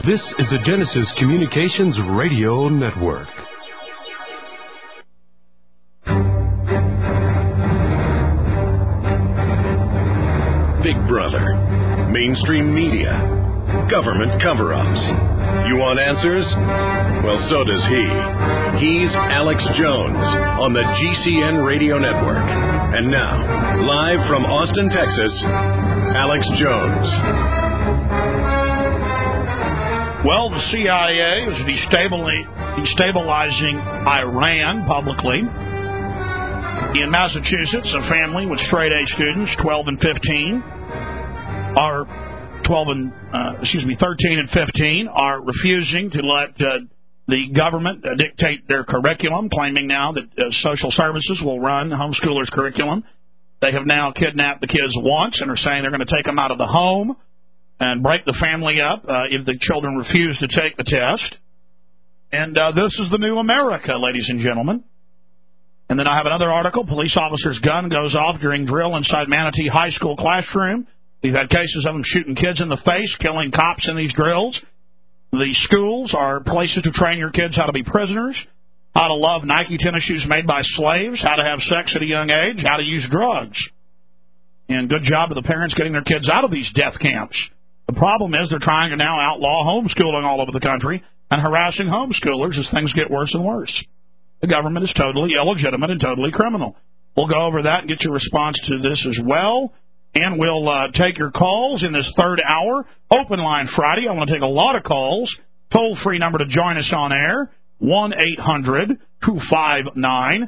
This is the Genesis Communications Radio Network. Big Brother, mainstream media, government cover-ups. You want answers? Well, so does he. He's Alex Jones on the GCN Radio Network. And now, live from Austin, Texas, Alex Jones. Well, the CIA is destabilizing Iran publicly. In Massachusetts, a family with straight-A students, 13 and 15, are refusing to let the government dictate their curriculum, claiming now that social services will run homeschoolers' curriculum. They have now kidnapped the kids once and are saying they're going to take them out of the home and break the family up if the children refuse to take the test. And this is the new America, ladies and gentlemen. And then I have another article. Police officer's gun goes off during drill inside Manatee High School classroom. We've had cases of them shooting kids in the face, killing cops in these drills. The schools are places to train your kids how to be prisoners, how to love Nike tennis shoes made by slaves, how to have sex at a young age, how to use drugs. And good job of the parents getting their kids out of these death camps. The problem is they're trying to now outlaw homeschooling all over the country and harassing homeschoolers as things get worse and worse. The government is totally illegitimate and totally criminal. We'll go over that and get your response to this as well. And we'll take your calls in this third hour. Open line Friday. I want to take a lot of calls. Toll-free number to join us on air, 1-800-259-9231,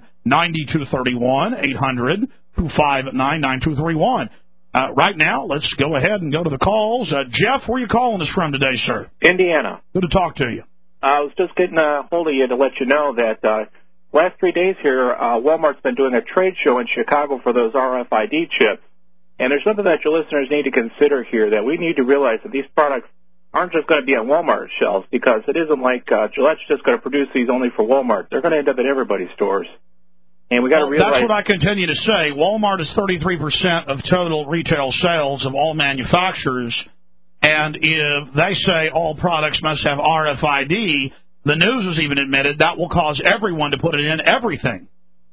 800-259-9231. Right now, let's go ahead and go to the calls. Jeff, where are you calling us from today, sir? Indiana. Good to talk to you. I was just getting a hold of you to let you know that last 3 days here, Walmart's been doing a trade show in Chicago for those RFID chips. And there's something that your listeners need to consider here, that we need to realize that these products aren't just going to be on Walmart shelves, because it isn't like Gillette's just going to produce these only for Walmart. They're going to end up at everybody's stores. And we got to realize that's what I continue to say. Walmart is 33% of total retail sales of all manufacturers, and if they say all products must have RFID, the news has even admitted that will cause everyone to put it in everything.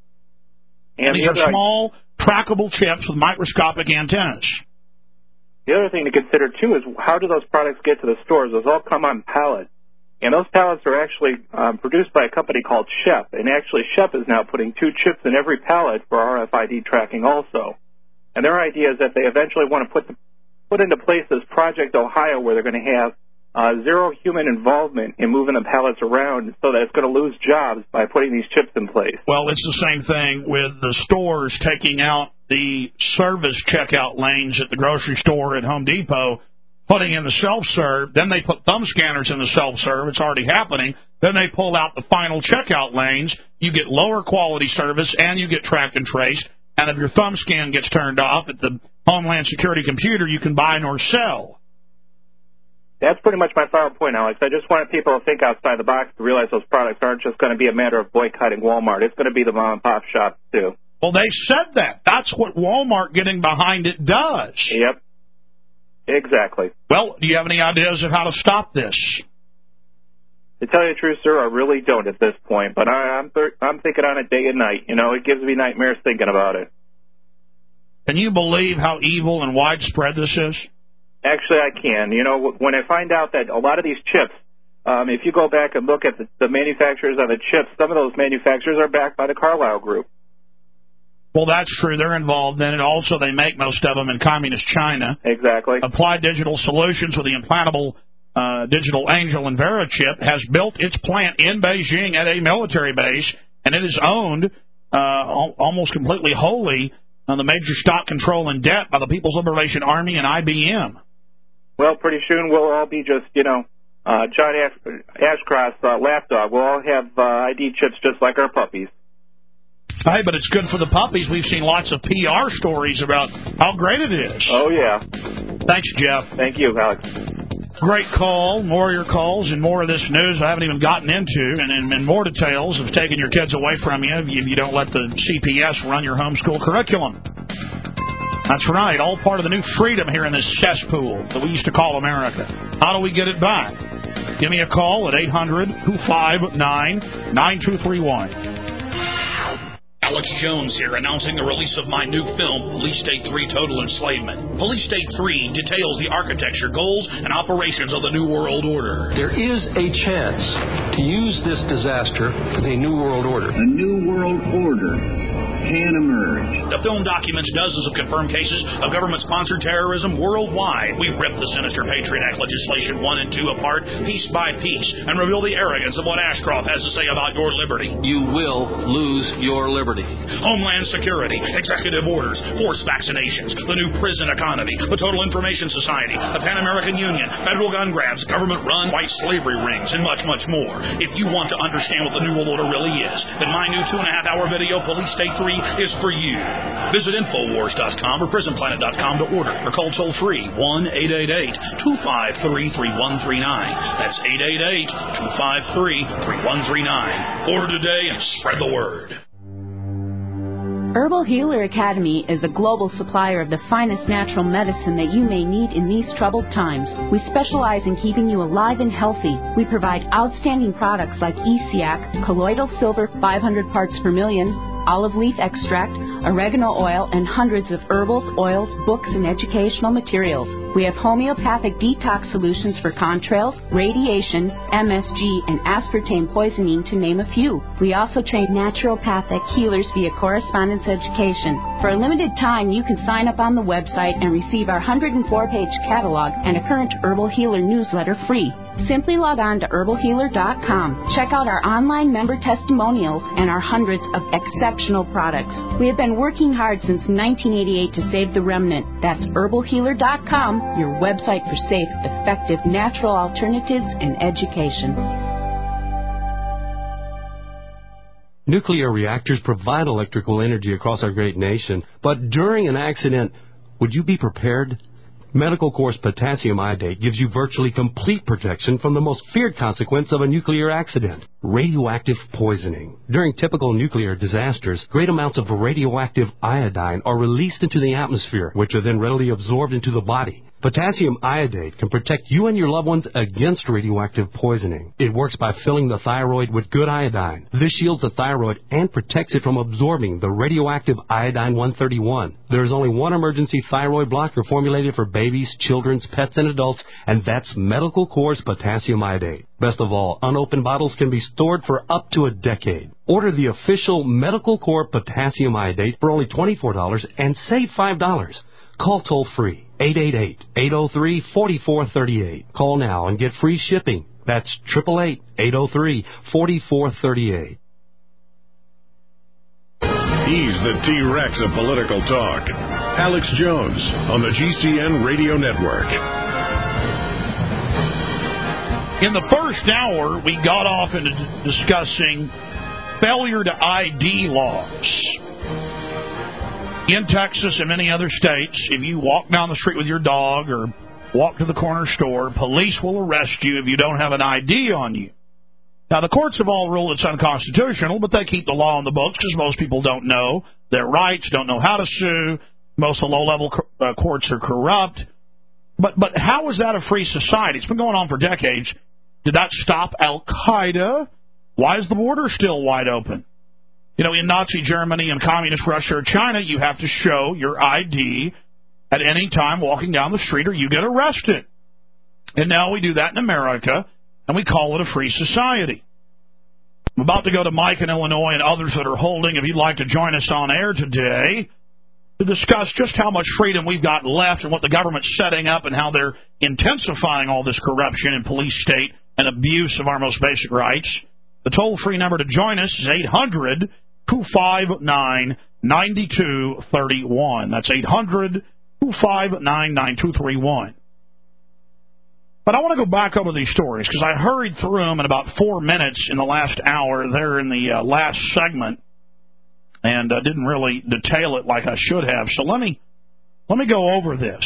And these are small, trackable chips with microscopic antennas. The other thing to consider, too, is how do those products get to the stores? Those all come on pallets. And those pallets are actually produced by a company called Shep. And actually, Shep is now putting 2 chips in every pallet for RFID tracking also. And their idea is that they eventually want to put into place this Project Ohio, where they're going to have zero human involvement in moving the pallets around, so that it's going to lose jobs by putting these chips in place. Well, it's the same thing with the stores taking out the service checkout lanes at the grocery store at Home Depot, putting in the self-serve. Then they put thumb scanners in the self-serve. It's already happening. Then they pull out the final checkout lanes. You get lower quality service, and you get tracked and traced. And if your thumb scan gets turned off at the Homeland Security computer, you can buy nor sell. That's pretty much my final point, Alex. I just wanted people to think outside the box to realize those products aren't just going to be a matter of boycotting Walmart. It's going to be the mom-and-pop shops, too. Well, they said that. That's what Walmart getting behind it does. Yep. Exactly. Well, do you have any ideas of how to stop this? To tell you the truth, sir, I really don't at this point. But I'm thinking on it day and night. You know, it gives me nightmares thinking about it. Can you believe how evil and widespread this is? Actually, I can. You know, when I find out that a lot of these chips, if you go back and look at the manufacturers of the chips, some of those manufacturers are backed by the Carlyle Group. Well, that's true. They're involved in it. Also, they make most of them in communist China. Exactly. Applied Digital Solutions with the implantable Digital Angel and Vera chip has built its plant in Beijing at a military base, and it is owned almost completely wholly on the major stock control and debt by the People's Liberation Army and IBM. Well, pretty soon we'll all be just, John Ashcroft's lapdog. We'll all have ID chips just like our puppies. Hey, but it's good for the puppies. We've seen lots of PR stories about how great it is. Oh, yeah. Thanks, Jeff. Thank you, Alex. Great call. More of your calls and more of this news I haven't even gotten into, and more details of taking your kids away from you if you don't let the CPS run your homeschool curriculum. That's right. All part of the new freedom here in this cesspool that we used to call America. How do we get it back? Give me a call at 800-259-9231. Alex Jones here, announcing the release of my new film, Police State 3 Total Enslavement. Police State 3 details the architecture, goals, and operations of the New World Order. There is a chance to use this disaster for the New World Order. A New World Order can emerge. The film documents dozens of confirmed cases of government-sponsored terrorism worldwide. We rip the sinister Patriot Act legislation 1 and 2 apart, piece by piece, and reveal the arrogance of what Ashcroft has to say about your liberty. You will lose your liberty. Homeland Security, executive orders, forced vaccinations, the new prison economy, the Total Information Society, the Pan American Union, federal gun grabs, government-run white slavery rings, and much, much more. If you want to understand what the New World Order really is, then my new 2.5-hour video, Police State 3, is for you. Visit Infowars.com or PrisonPlanet.com to order or call toll-free 1-888-253-3139. That's 888-253-3139. Order today and spread the word. Herbal Healer Academy is a global supplier of the finest natural medicine that you may need in these troubled times. We specialize in keeping you alive and healthy. We provide outstanding products like ESEAC, colloidal silver 500 parts per million, olive leaf extract, oregano oil, and hundreds of herbals, oils, books, and educational materials. We have homeopathic detox solutions for contrails, radiation, MSG, and aspartame poisoning, to name a few. We also train naturopathic healers via correspondence education. For a limited time, you can sign up on the website and receive our 104-page catalog and a current Herbal Healer newsletter free. Simply log on to herbalhealer.com. Check out our online member testimonials and our hundreds of exceptional products. We have been working hard since 1988 to save the remnant. That's herbalhealer.com, your website for safe, effective, natural alternatives in education. Nuclear reactors provide electrical energy across our great nation, but during an accident, would you be prepared? Medical Course Potassium Iodate gives you virtually complete protection from the most feared consequence of a nuclear accident, radioactive poisoning. During typical nuclear disasters, great amounts of radioactive iodine are released into the atmosphere, which are then readily absorbed into the body. Potassium iodate can protect you and your loved ones against radioactive poisoning. It works by filling the thyroid with good iodine. This shields the thyroid and protects it from absorbing the radioactive iodine-131. There is only one emergency thyroid blocker formulated for babies, children, pets, and adults, and that's Medical Course Potassium Iodate. Best of all, unopened bottles can be stored for up to a decade. Order the official Medical Core Potassium Iodate for only $24 and save $5. Call toll-free, 888-803-4438. Call now and get free shipping. That's 888-803-4438. He's the T-Rex of political talk. Alex Jones on the GCN Radio Network. In the first hour, we got off into discussing failure to ID laws. In Texas and many other states, if you walk down the street with your dog or walk to the corner store, police will arrest you if you don't have an ID on you. Now, the courts have all ruled it's unconstitutional, but they keep the law on the books because most people don't know their rights, don't know how to sue. Most of the low-level courts are corrupt. But how is that a free society? It's been going on for decades. Did that stop Al-Qaeda? Why is the border still wide open? You know, in Nazi Germany and Communist Russia or China, you have to show your ID at any time walking down the street or you get arrested. And now we do that in America, and we call it a free society. I'm about to go to Mike in Illinois and others that are holding, if you'd like to join us on air today, to discuss just how much freedom we've got left and what the government's setting up and how they're intensifying all this corruption in police state and abuse of our most basic rights. The toll-free number to join us is 800-259-9231. That's 800-259-9231. But I want to go back over these stories because I hurried through them in about 4 minutes in the last hour there in the last segment and didn't really detail it like I should have. So let me go over this.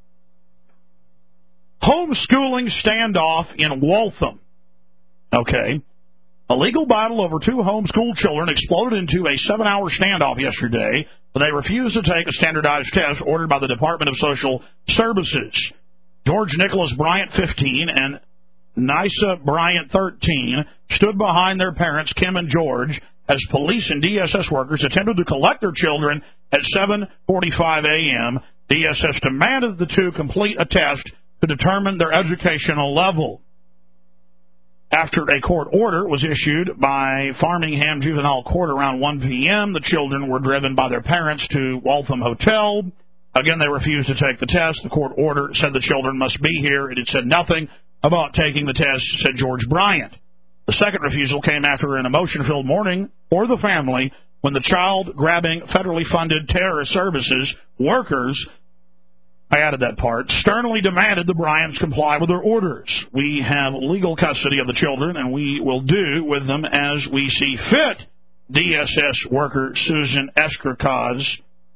Homeschooling standoff in Waltham. Okay. A legal battle over two homeschooled children exploded into a 7-hour standoff yesterday when they refused to take a standardized test ordered by the Department of Social Services. George Nicholas Bryant, 15, and Nysa Bryant, 13, stood behind their parents, Kim and George, as police and DSS workers attempted to collect their children at 7:45 a.m. DSS demanded the two complete a test to determine their educational level. After a court order was issued by Farmingham Juvenile Court around 1 p.m., the children were driven by their parents to Waltham Hotel. Again, they refused to take the test. The court order said the children must be here. It had said nothing about taking the test, said George Bryant. The second refusal came after an emotion-filled morning for the family when the child-grabbing, federally funded terrorist services workers, I added that part, sternly demanded the Bryants comply with their orders. We have legal custody of the children, and we will do with them as we see fit, DSS worker Susan Estrakotz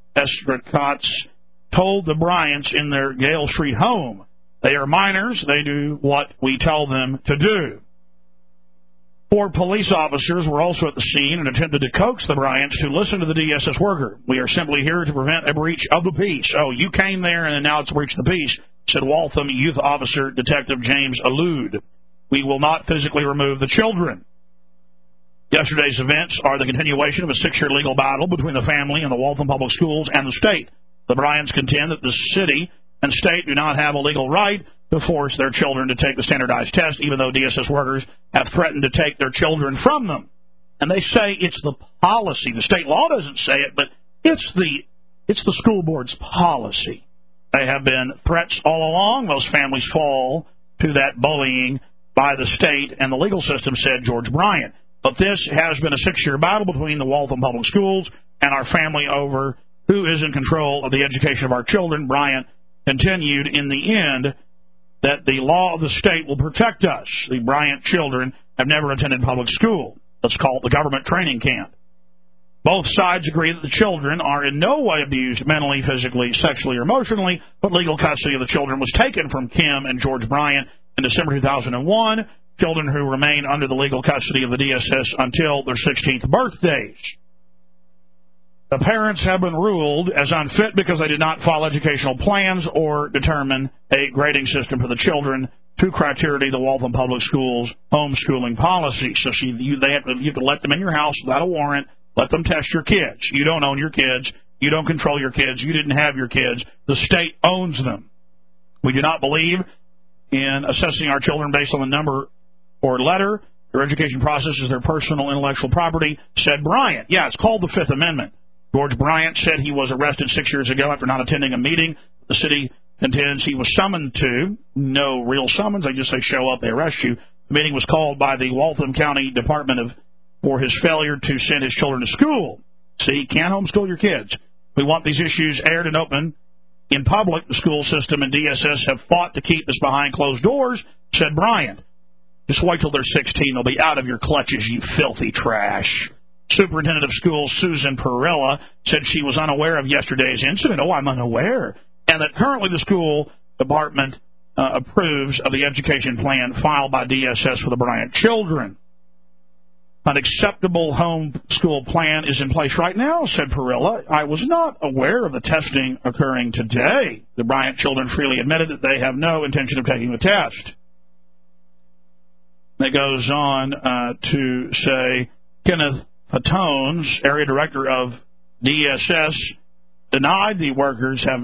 told the Bryants in their Gale Street home. They are minors. They do what we tell them to do. 4 police officers were also at the scene and attempted to coax the Bryants to listen to the DSS worker. We are simply here to prevent a breach of the peace. Oh, you came there and now it's a breach of the peace, said Waltham Youth Officer Detective James Allude. We will not physically remove the children. Yesterday's events are the continuation of a 6-year legal battle between the family and the Waltham Public Schools and the state. The Bryants contend that the city and state do not have a legal right to force their children to take the standardized test, even though DSS workers have threatened to take their children from them. And they say it's the policy. The state law doesn't say it, but it's the school board's policy. They have been threats all along. Most families fall to that bullying by the state and the legal system, said George Bryant. But this has been a 6-year battle between the Waltham Public Schools and our family over who is in control of the education of our children. Bryant continued in the end that the law of the state will protect us. The Bryant children have never attended public school. Let's call it the government training camp. Both sides agree that the children are in no way abused mentally, physically, sexually, or emotionally, but legal custody of the children was taken from Kim and George Bryant in December 2001, children who remain under the legal custody of the DSS until their 16th birthdays. The parents have been ruled as unfit because they did not follow educational plans or determine a grading system for the children, 2 criteria the Waltham Public Schools homeschooling policy. So you have to let them in your house without a warrant, let them test your kids. You don't own your kids. You don't control your kids. You didn't have your kids. The state owns them. We do not believe in assessing our children based on the number or letter. Their education process is their personal intellectual property, said Bryant. Yeah, it's called the Fifth Amendment. George Bryant said he was arrested 6 years ago after not attending a meeting. The city contends he was summoned to. No real summons. They just say show up, they arrest you. The meeting was called by the Waltham County Department for his failure to send his children to school. See, can't homeschool your kids. We want these issues aired and open in public. The school system and DSS have fought to keep this behind closed doors, said Bryant. Just wait till they're 16. They'll be out of your clutches, you filthy trash. Superintendent of Schools Susan Perella said she was unaware of yesterday's incident. Oh, I'm unaware. And that currently the school department approves of the education plan filed by DSS for the Bryant children. An acceptable home school plan is in place right now, said Perella. I was not aware of the testing occurring today. The Bryant children freely admitted that they have no intention of taking the test. It goes on to say Kenneth Patones, area director of DSS, denied the workers have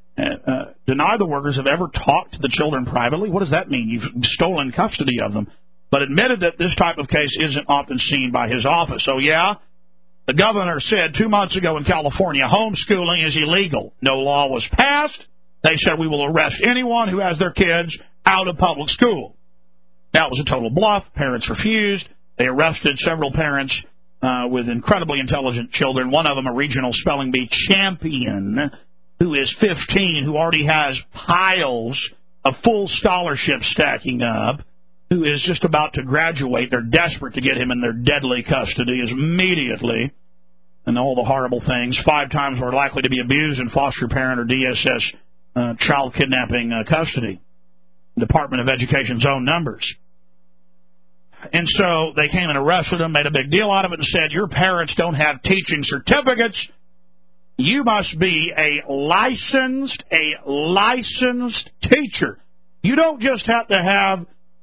ever talked to the children privately. What does that mean? You've stolen custody of them. But admitted that this type of case isn't often seen by his office. So, yeah, the governor said 2 months ago in California, homeschooling is illegal. No law was passed. They said we will arrest anyone who has their kids out of public school. That was a total bluff. Parents refused. They arrested several parents with incredibly intelligent children. One of them, a regional spelling bee champion, who is 15, who already has piles of full scholarships stacking up, who is just about to graduate. They're desperate to get him in their deadly custody immediately, and all the horrible things. 5 times more likely to be abused in foster parent or DSS child kidnapping custody. Department of Education's own numbers. And so they came and arrested him, made a big deal out of it, and said, your parents don't have teaching certificates. You must be a licensed teacher. You don't just have to have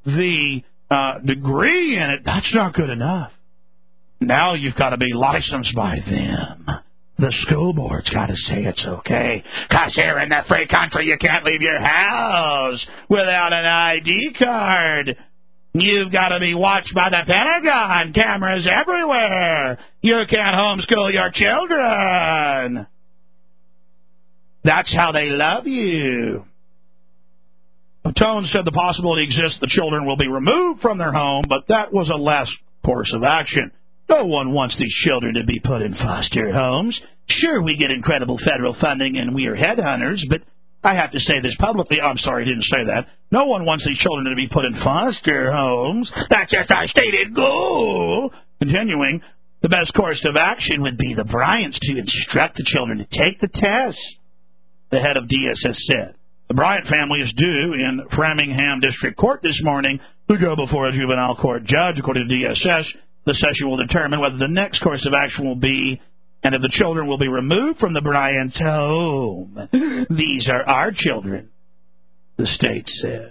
the degree in it, that's not good enough. Now you've got to be licensed by them. The school board's got to say it's okay. 'Cause here in the free country, you can't leave your house without an ID card. You've got to be watched by the Pentagon. Cameras everywhere. You can't homeschool your children. That's how they love you. Tone said the possibility exists the children will be removed from their home, but that was a last course of action. No one wants these children to be put in foster homes. Sure, we get incredible federal funding and we are headhunters, but I have to say this publicly. I'm sorry, I didn't say that. No one wants these children to be put in foster homes. That's just our stated goal. Continuing, the best course of action would be the Bryants to instruct the children to take the test, the head of DSS said. The Bryant family is due in Framingham District Court this morning to go before a juvenile court judge. According to DSS, the session will determine whether the next course of action will be and if the children will be removed from the Bryant's home. These are our children, the state says.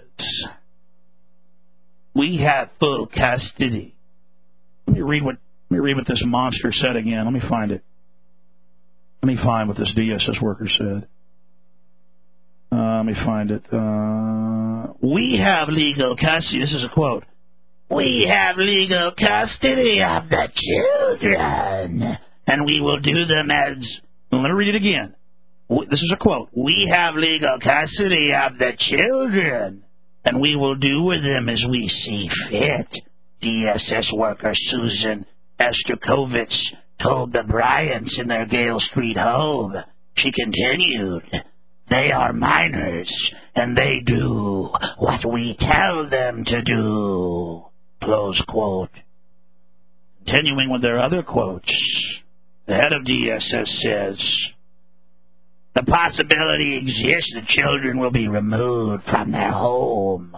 We have full custody. Let me read what this monster said again. Let me find it. Let me find what this DSS worker said. Let me find it. We have legal custody. This is a quote. We have legal custody of the children, and we will do them as... Let me read it again. This is a quote. We have legal custody of the children, and we will do with them as we see fit. DSS worker Susan Esterkovitz told the Bryants in their Gale Street home. She continued, they are minors, and they do what we tell them to do. Close quote. Continuing with their other quotes, the head of DSS says, the possibility exists that children will be removed from their home.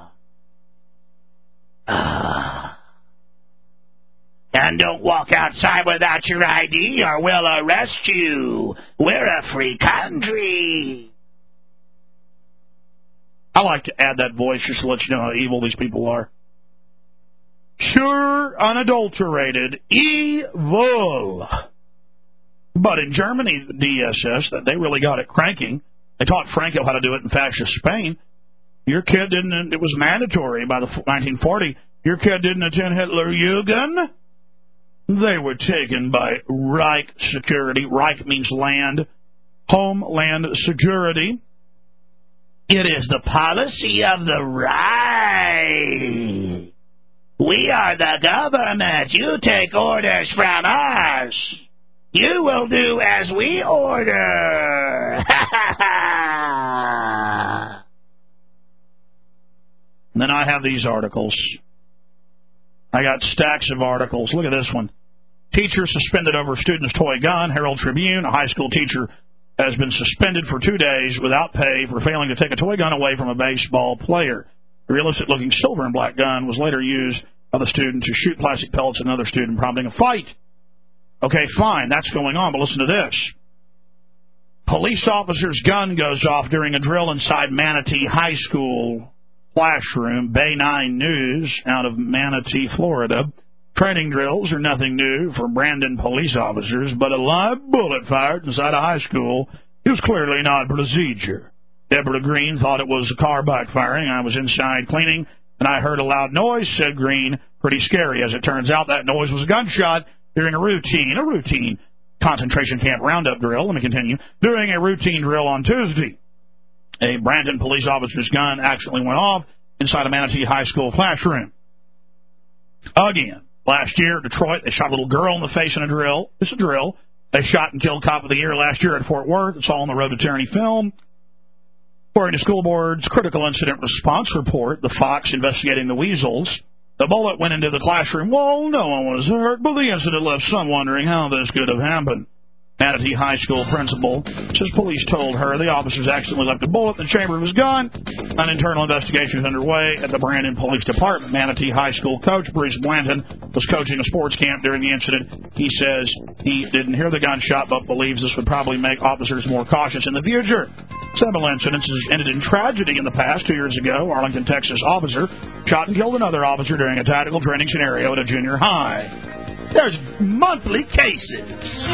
And don't walk outside without your ID or we'll arrest you. We're a free country. I like to add that voice just to let you know how evil these people are. Pure, unadulterated evil. But in Germany, the DSS, they really got it cranking. They taught Franco how to do it in fascist Spain. Your kid didn't, it was mandatory by the 1940. Your kid didn't attend Hitlerjugend. They were taken by Reich security. Reich means land. Homeland security. It is the policy of the Reich. We are the government. You take orders from us. You will do as we order. And then I have these articles. I got stacks of articles. Look at this one. Teacher suspended over student's toy gun. Herald Tribune. A high school teacher has been suspended for 2 days without pay for failing to take a toy gun away from a baseball player. The realistic-looking silver and black gun was later used by the student to shoot plastic pellets at another student, prompting a fight. Okay, fine, that's going on, but listen to this. Police officer's gun goes off during a drill inside Manatee High School classroom. Bay 9 News out of Manatee, Florida. Training drills are nothing new for Brandon police officers, but a live bullet fired inside a high school is clearly not a procedure. Deborah Green thought it was a car backfiring. I was inside cleaning, and I heard a loud noise, said Green. Pretty scary. As it turns out, that noise was a gunshot during a routine concentration camp roundup drill. Let me continue. During a routine drill on Tuesday, a Brandon police officer's gun accidentally went off inside a Manatee High School classroom. Again, last year, Detroit, they shot a little girl in the face in a drill. It's a drill. They shot and killed Cop of the Year last year at Fort Worth. It's all on the Road to Tyranny film. According to school board's critical incident response report, the Fox investigating the weasels, the bullet went into the classroom wall. No one was hurt, but the incident left some wondering how this could have happened. Manatee High School principal says police told her the officers accidentally left a bullet in the chamber of his gun. An internal investigation is underway at the Brandon Police Department. Manatee High School coach Bruce Blanton was coaching a sports camp during the incident. He says he didn't hear the gunshot, but believes this would probably make officers more cautious in the future. Several incidents ended in tragedy in the past. 2 years ago, Arlington, Texas officer shot and killed another officer during a tactical training scenario at a junior high. There's monthly cases.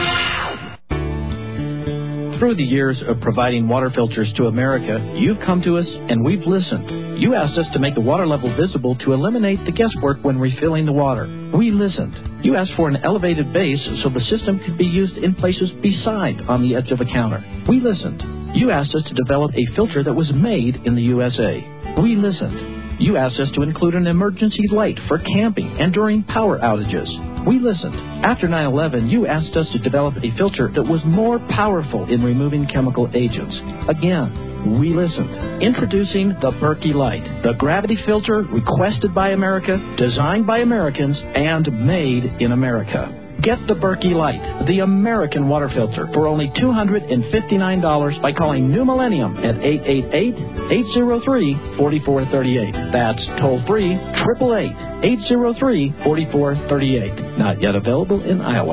Through the years of providing water filters to America, you've come to us and we've listened. You asked us to make the water level visible to eliminate the guesswork when refilling the water. We listened. You asked for an elevated base so the system could be used in places beside on the edge of a counter. We listened. You asked us to develop a filter that was made in the USA. We listened. You asked us to include an emergency light for camping and during power outages. We listened. After 9/11, you asked us to develop a filter that was more powerful in removing chemical agents. Again, we listened. Introducing the Berkey Light, the gravity filter requested by America, designed by Americans, and made in America. Get the Berkey Light, the American water filter, for only $259 by calling New Millennium at 888-803-4438. That's toll-free, 888-803-4438. Not yet available in Iowa.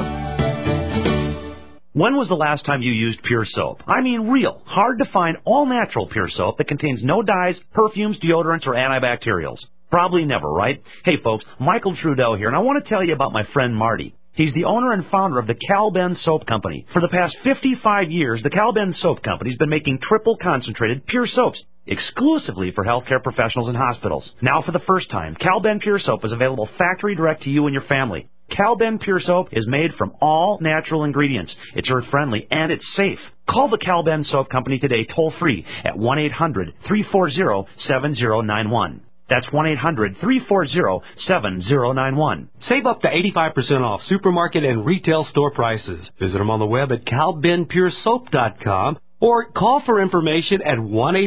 When was the last time you used Pure Soap? I mean real, hard-to-find, all-natural Pure Soap that contains no dyes, perfumes, deodorants, or antibacterials. Probably never, right? Hey, folks, Michael Trudeau here, and I want to tell you about my friend Marty. He's the owner and founder of the Cal Ben Soap Company. For the past 55 years, the Cal Ben Soap Company has been making triple concentrated pure soaps exclusively for healthcare professionals and hospitals. Now, for the first time, Cal Ben Pure Soap is available factory direct to you and your family. Cal Ben Pure Soap is made from all natural ingredients. It's earth-friendly and it's safe. Call the Cal Ben Soap Company today toll-free at 1-800-340-7091. That's 1-800-340-7091. Save up to 85% off supermarket and retail store prices. Visit them on the web at calbenpuresoap.com or call for information at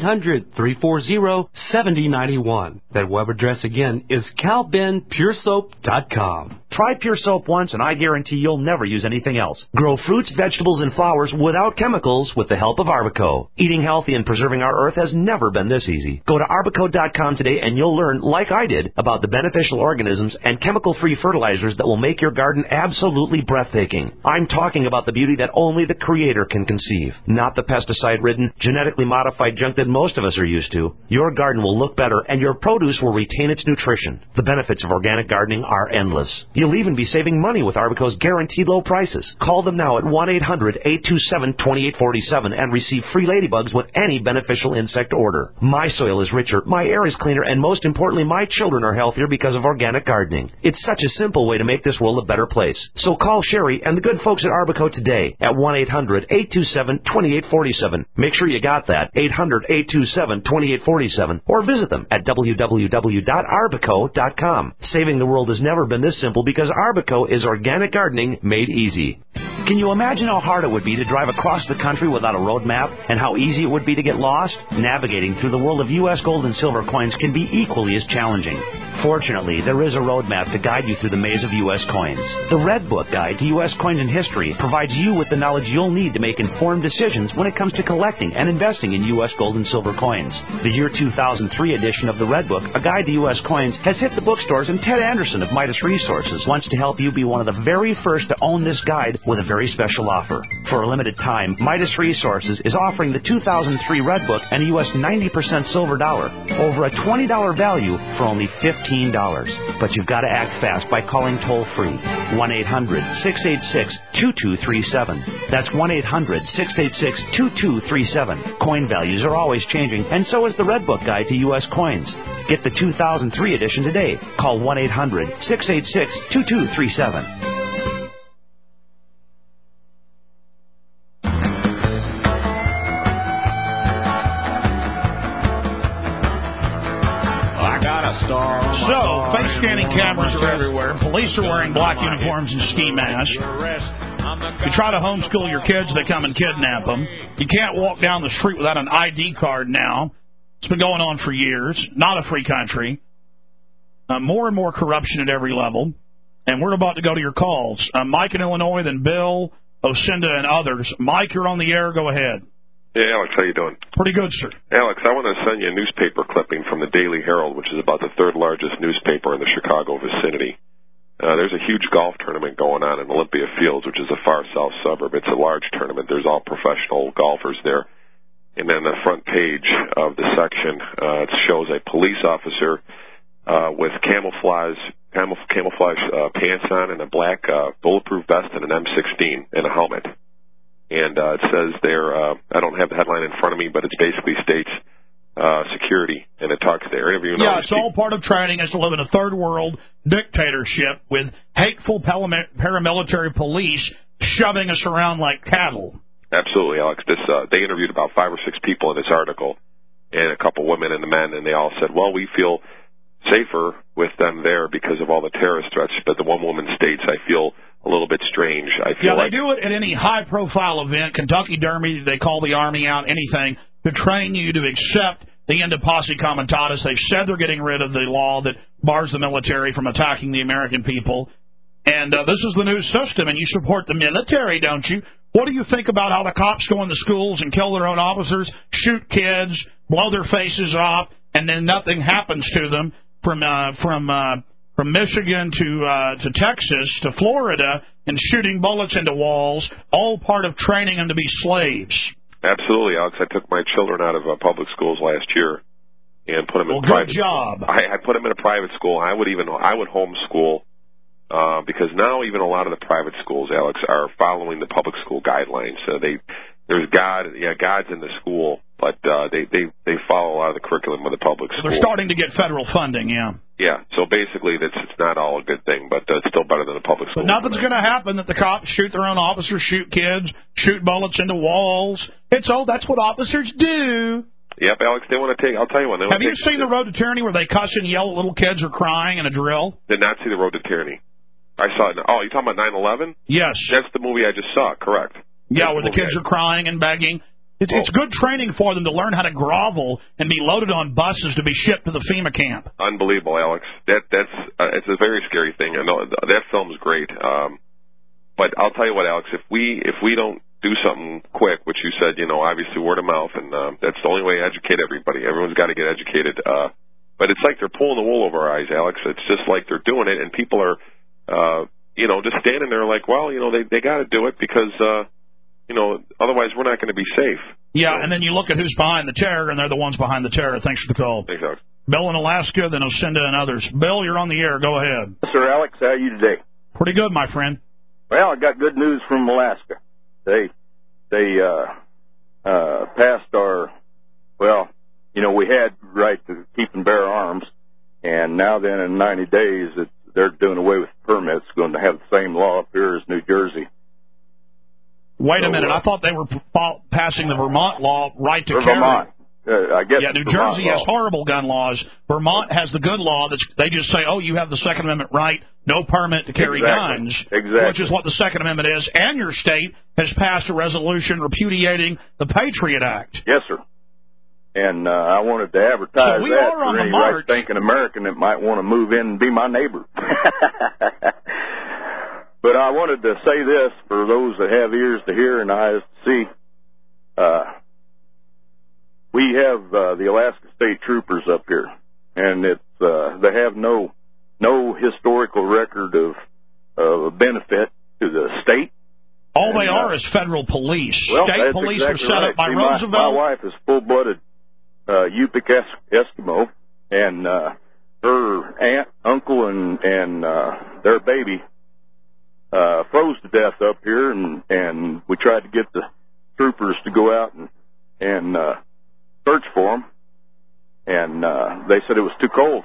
1-800-340-7091. That web address again is calbenpuresoap.com. Try Pure Soap once, and I guarantee you'll never use anything else. Grow fruits, vegetables, and flowers without chemicals with the help of Arbico. Eating healthy and preserving our earth has never been this easy. Go to Arbico.com today, and you'll learn, like I did, about the beneficial organisms and chemical-free fertilizers that will make your garden absolutely breathtaking. I'm talking about the beauty that only the Creator can conceive, not the pesticide-ridden, genetically modified junk that most of us are used to. Your garden will look better, and your produce will retain its nutrition. The benefits of organic gardening are endless. You'll even be saving money with Arbico's guaranteed low prices. Call them now at 1-800-827-2847 and receive free ladybugs with any beneficial insect order. My soil is richer, my air is cleaner, and most importantly, my children are healthier because of organic gardening. It's such a simple way to make this world a better place. So call Sherry and the good folks at Arbico today at 1-800-827-2847. Make sure you got that, 800-827-2847, or visit them at www.arbico.com. Saving the world has never been this simple because Arbico is organic gardening made easy. Can you imagine how hard it would be to drive across the country without a road map, and how easy it would be to get lost? Navigating through the world of U.S. gold and silver coins can be equally as challenging. Fortunately, there is a road map to guide you through the maze of U.S. coins. The Red Book Guide to U.S. Coins and History provides you with the knowledge you'll need to make informed decisions when it comes to collecting and investing in U.S. gold and silver coins. The year 2003 edition of the Red Book, A Guide to U.S. Coins, has hit the bookstores, and Ted Anderson of Midas Resources wants to help you be one of the very first to own this guide with a very special offer. For a limited time, Midas Resources is offering the 2003 Red Book and a U.S. 90% silver dollar over a $20 value for only $15. But you've got to act fast by calling toll-free 1-800-686-2237. That's 1-800-686-2237. Coin values are always changing, and so is the Red Book Guide to U.S. Coins. Get the 2003 edition today. Call 1-800-686-2237. So, face scanning cameras are everywhere. Police are wearing black uniforms and ski masks. You try to homeschool your kids, they come and kidnap them. You can't walk down the street without an ID card now. It's been going on for years. Not a free country. More and more corruption at every level. And we're about to go to your calls. Mike in Illinois, then Bill, Ocinda, and others. Mike, you're on the air. Go ahead. Yeah, Alex, how you doing? Pretty good, sir. Alex, I want to send you a newspaper clipping from the Daily Herald, which is about the third largest newspaper in the Chicago vicinity. There's a huge golf tournament going on in Olympia Fields, which is a far south suburb. It's a large tournament. There's all professional golfers there. And then the front page of the section, it shows a police officer with camouflage pants on and a black bulletproof vest and an M16 and a helmet. And it says there, I don't have the headline in front of me, but it basically states security, and it talks there. Interviewing it's all part of training as to live in a third world dictatorship with hateful paramilitary police shoving us around like cattle. Absolutely, Alex. They interviewed about 5 or 6 people in this article, and a couple women and the men, and they all said, well, we feel safer with them there because of all the terrorist threats. But the one woman states, I feel a little bit strange. They do it at any high-profile event, Kentucky Derby, they call the Army out, anything, to train you to accept the end of posse comitatus. They've said they're getting rid of the law that bars the military from attacking the American people. And this is the new system, and you support the military, don't you? What do you think about how the cops go into schools and kill their own officers, shoot kids, blow their faces off, and then nothing happens to them from Michigan to Texas to Florida and shooting bullets into walls, all part of training them to be slaves? Absolutely, Alex. I took my children out of public schools last year and put them in private. Good job. I put them in a private school. I would homeschool because now even a lot of the private schools, Alex, are following the public school guidelines. So there's God's in the school, but they follow a lot of the curriculum of the public school. They're starting to get federal funding, yeah. Yeah, so basically it's not all a good thing, but it's still better than the public school. But nothing's going to happen that the cops shoot their own officers, shoot kids, shoot bullets into walls. That's what officers do. Yep, Alex, they want to take, I'll tell you one. Have you seen The Road to Tyranny where they cuss and yell at little kids are crying in a drill? Did not see The Road to Tyranny. I saw it. Oh, you're talking about 9/11? Yes. That's the movie I just saw, correct. Yeah, where the kids are crying and begging. It's good training for them to learn how to grovel and be loaded on buses to be shipped to the FEMA camp. Unbelievable, Alex. It's a very scary thing. I know that film is great. But I'll tell you what, Alex, if we don't do something quick, which you said, obviously word of mouth, and that's the only way to educate everybody. Everyone's got to get educated. But it's like they're pulling the wool over our eyes, Alex. It's just like they're doing it, and people are, just standing there like, well, they got to do it because. Otherwise we're not going to be safe. Yeah, and then you look at who's behind the terror, and they're the ones behind the terror. Thanks for the call. Thanks, Alex. Bill in Alaska, then Ocinda and others. Bill, you're on the air. Go ahead. Sir Alex, how are you today? Pretty good, my friend. Well, I got good news from Alaska. They passed our, we had right to keep and bear arms, and now then in 90 days they're doing away with permits, going to have the same law up here as New Jersey. Wait a minute. I thought they were passing the Vermont law right to carry. Vermont. I guess New Jersey has horrible gun laws. Vermont has the good law that they just say, you have the Second Amendment right, no permit to carry guns, which is what the Second Amendment is. And your state has passed a resolution repudiating the Patriot Act. Yes, sir. And I wanted to advertise that for any right-thinking American that might want to move in and be my neighbor. But I wanted to say this for those that have ears to hear and eyes to see. We have the Alaska State Troopers up here, and they have no historical record of benefit to the state. All they are is federal police. State police were set up by Roosevelt. My wife is full-blooded Yupik Eskimo, and her aunt, uncle, and their baby froze to death up here, and we tried to get the troopers to go out and search for them, and they said it was too cold.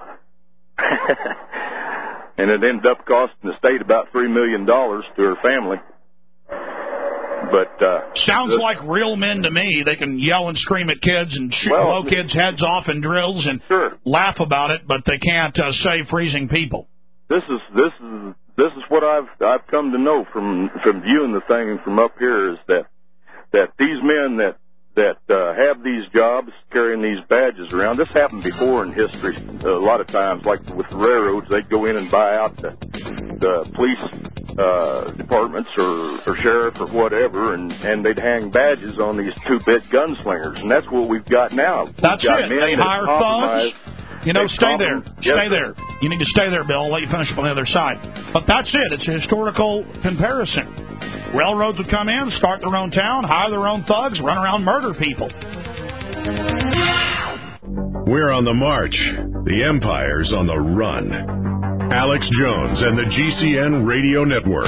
And it ended up costing the state about $3 million to her family. But sounds like real men to me. They can yell and scream at kids and blow kids' heads off in drills and laugh about it, but they can't save freezing people. This is what I've come to know from viewing the thing from up here is that these men that have these jobs, carrying these badges around. This happened before in history. A lot of times, like with the railroads, they'd go in and buy out the police departments or sheriff or whatever, and they'd hang badges on these two-bit gunslingers, and that's what we've got now. That's it. They hire thugs. Stay there. Stay there. You need to stay there, Bill. I'll let you finish up on the other side. But that's it. It's a historical comparison. Railroads would come in, start their own town, hire their own thugs, run around, murder people. We're on the march. The empire's on the run. Alex Jones and the GCN Radio Network.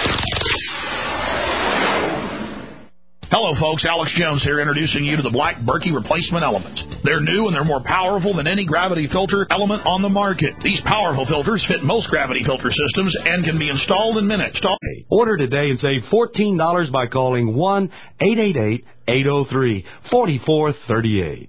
Hello, folks. Alex Jones here, introducing you to the Black Berkey Replacement Element. They're new and they're more powerful than any gravity filter element on the market. These powerful filters fit most gravity filter systems and can be installed in minutes. Order today and save $14 by calling 1-888-803-4438.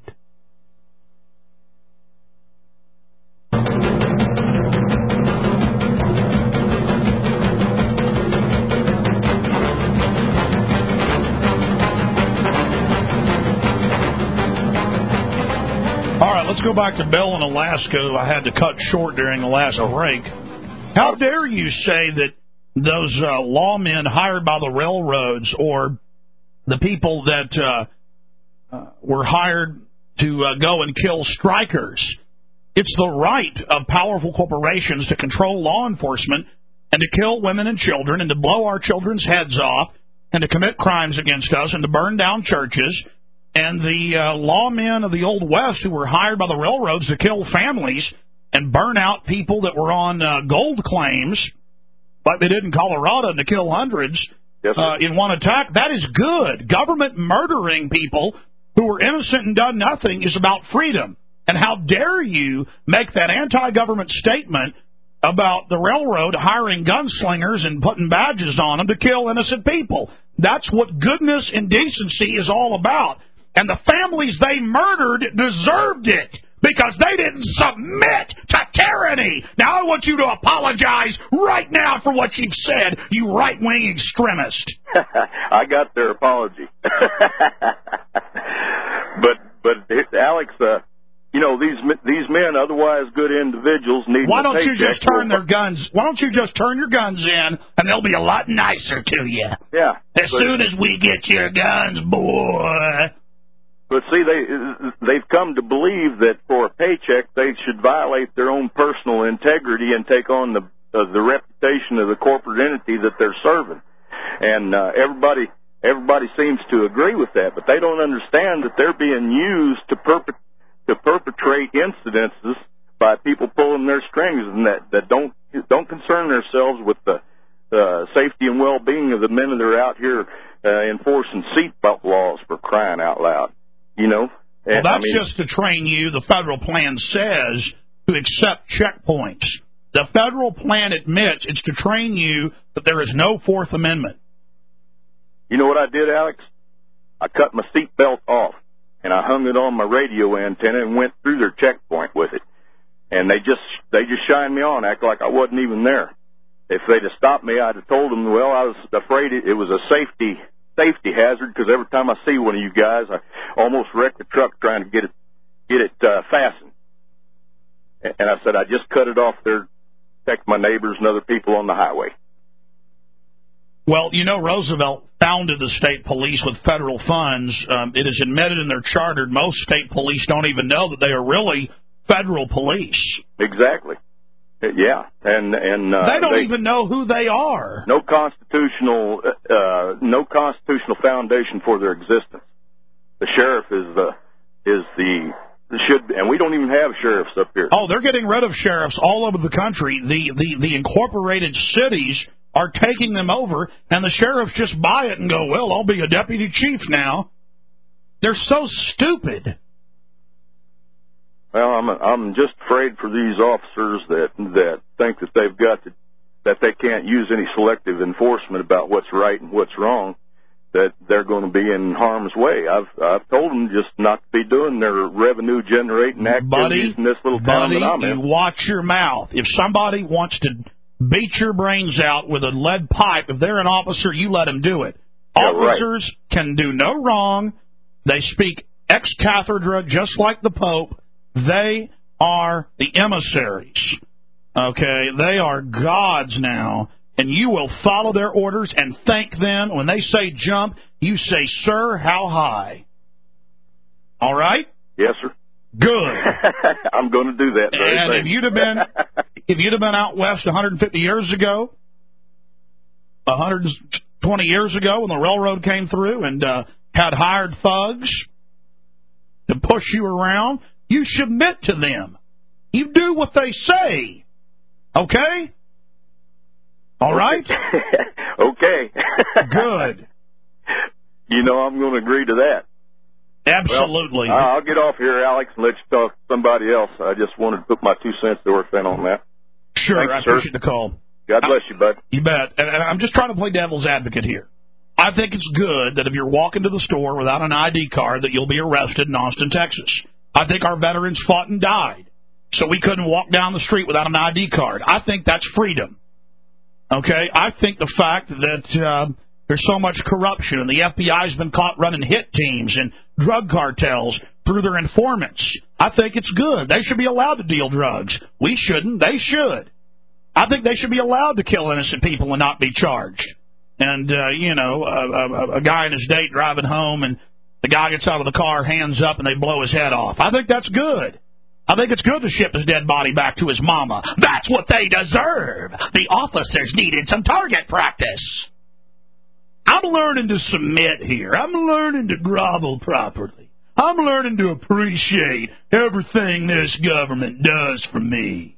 Let's go back to Bill in Alaska, who I had to cut short during the last break. How dare you say that those lawmen hired by the railroads or the people that were hired to go and kill strikers, it's the right of powerful corporations to control law enforcement and to kill women and children and to blow our children's heads off and to commit crimes against us and to burn down churches. And the lawmen of the Old West who were hired by the railroads to kill families and burn out people that were on gold claims, like they did in Colorado, and to kill hundreds in one attack, that is good. Government murdering people who were innocent and done nothing is about freedom. And how dare you make that anti-government statement about the railroad hiring gunslingers and putting badges on them to kill innocent people. That's what goodness and decency is all about. And the families they murdered deserved it because they didn't submit to tyranny. Now, I want you to apologize right now for what you've said, you right-wing extremist. I got their apology. but Alex, you know, these men, otherwise good individuals, need. Why don't you just turn their guns? Why don't you just turn your guns in, and they'll be a lot nicer to you? Yeah. As soon as we get your guns, boy. But see, they've come to believe that for a paycheck they should violate their own personal integrity and take on the reputation of the corporate entity that they're serving. And everybody seems to agree with that, but they don't understand that they're being used to perpetrate incidences by people pulling their strings and that don't concern themselves with the safety and well-being of the men that are out here enforcing seatbelt laws, for crying out loud. You know? Well, that's just to train you. The federal plan says to accept checkpoints. The federal plan admits it's to train you that there is no Fourth Amendment. You know what I did, Alex? I cut my seatbelt off, and I hung it on my radio antenna and went through their checkpoint with it. And they just shined me on, act like I wasn't even there. If they'd have stopped me, I'd have told them, well, I was afraid it was a safety hazard, because every time I see one of you guys, I almost wreck the truck trying to get it fastened. And I said, I just cut it off there to protect my neighbors and other people on the highway. Well, you know, Roosevelt founded the state police with federal funds. It is admitted in their charter most state police don't even know that they are really federal police. Exactly. Yeah, and they don't even know who they are. No constitutional foundation for their existence. The sheriff and we don't even have sheriffs up here. Oh, they're getting rid of sheriffs all over the country. The incorporated cities are taking them over, and the sheriffs just buy it and go, well, I'll be a deputy chief now. They're so stupid. Well, I'm just afraid for these officers that think that that they can't use any selective enforcement about what's right and what's wrong, that they're going to be in harm's way. I've told them just not to be doing their revenue generating activities in this little town that I'm in. You watch your mouth. If somebody wants to beat your brains out with a lead pipe, if they're an officer, you let them do it. Yeah, Officers can do no wrong. They speak ex cathedra just like the Pope. They are the emissaries, okay? They are gods now, and you will follow their orders and thank them. When they say jump, you say, sir, how high? All right? Yes, sir. Good. I'm going to do that. And if you'd have been out west 150 years ago, 120 years ago when the railroad came through and had hired thugs, to push you around, you submit to them. You do what they say. Okay? All right? Okay. Good. You know, I'm going to agree to that. Absolutely. Well, I'll get off here, Alex, and let you talk to somebody else. I just wanted to put my 2 cents to work in on that. Sure, Thanks, I appreciate the call. God bless you, bud. You bet. And I'm just trying to play devil's advocate here. I think it's good that if you're walking to the store without an ID card that you'll be arrested in Austin, Texas. I think our veterans fought and died, so we couldn't walk down the street without an ID card. I think that's freedom. Okay? I think the fact that there's so much corruption and the FBI's been caught running hit teams and drug cartels through their informants, I think it's good. They should be allowed to deal drugs. We shouldn't. They should. I think they should be allowed to kill innocent people and not be charged. And, a guy and his date driving home, and the guy gets out of the car, hands up, and they blow his head off. I think that's good. I think it's good to ship his dead body back to his mama. That's what they deserve. The officers needed some target practice. I'm learning to submit here. I'm learning to grovel properly. I'm learning to appreciate everything this government does for me.